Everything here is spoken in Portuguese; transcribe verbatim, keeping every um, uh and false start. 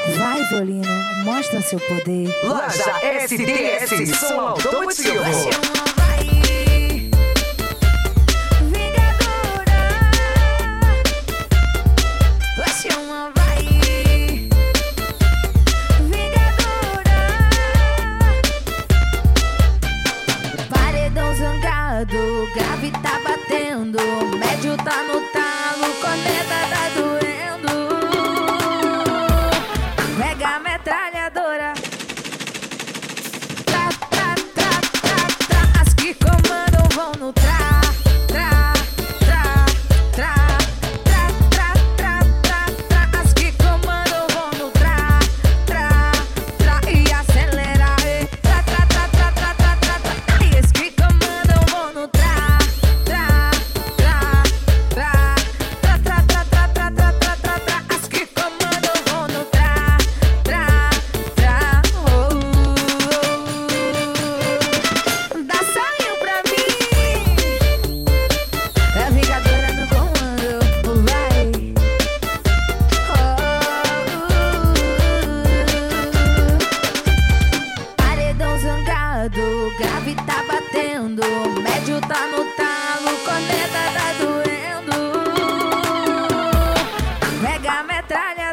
Vai, violino, mostra seu poder. Loja S D S, som automotivo. Grave tá batendo, médio tá no talo, corneta tá doendo. Pega a metralhadora. Tra, tra, tra, tra, tra. As que comandam vão no tra, tra, tra, tra, tra, tra, tra, tra, tra. As que comandam vão no tra, tra, tra. E acelera, e tra, tra, tra, tra, tra, tra, tra, tra. E as que comandam vão no tra, tra, tra, tra, tra, tra, tra, tra, tra, tra, tra, tra, tra. As que comandam vão no tra, tra, tra. Oh, dá saio pra mim. É a Vingadora no comando, vai. Oh, paredão zangado, grave tá batendo, médio tá no talo, corneta tá doendo. Pega a metralha.